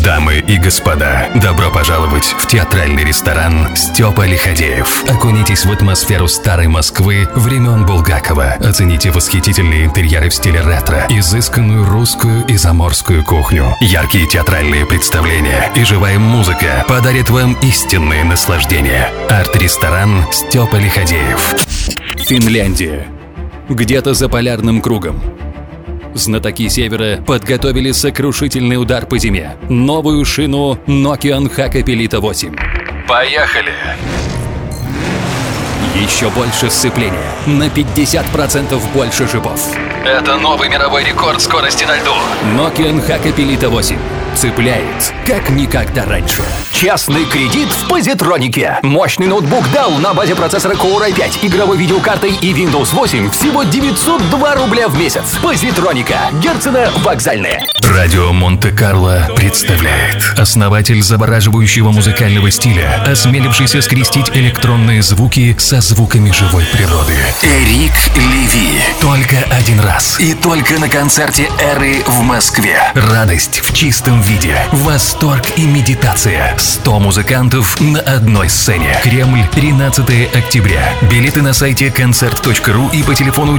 Дамы и господа, добро пожаловать в театральный ресторан «Степа Лиходеев». Окунитесь в атмосферу старой Москвы времен Булгакова. Оцените восхитительные интерьеры в стиле ретро, изысканную русскую и заморскую кухню. Яркие театральные представления и живая музыка подарят вам истинное наслаждение. Арт-ресторан «Степа Лиходеев». Финляндия. Где-то за полярным кругом. Знатоки Севера подготовили сокрушительный удар по зиме. Новую шину Nokian Hakkapeliitta 8. Поехали! Еще больше сцепления. На 50% больше шипов. Это новый мировой рекорд скорости на льду. Nokian Hakkapeliitta 8. Цепляет, как никогда раньше. Частный кредит в Позитронике. Мощный ноутбук Dell на базе процессора Core i5, игровой видеокартой и Windows 8 всего 902 рубля в месяц. Позитроника. Герцена Вокзальная. Радио Монте-Карло представляет основатель завораживающего музыкального стиля, осмелившийся скрестить электронные звуки со звуками живой природы. Эрик Леви. Только один раз. И только на концерте Эры в Москве. Радость в чистом виде. Восторг и медитация. 100 музыкантов на одной сцене. Кремль, 13 октября. Билеты на сайте концерт.ру и по телефону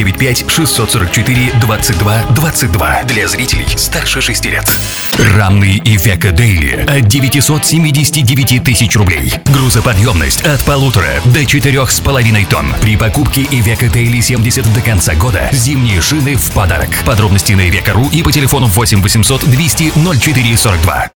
495-644-22-22 для зрителей старше 6 лет. Рамный Ивеко Дейли от 979 тысяч рублей. Грузоподъемность от 1,5 до 4,5 тонн. При покупке Ивеко Дейли 70 до конца года зимние шины в подарок. Подробности на Ивеко.ру и по телефону 8 800 200 0442.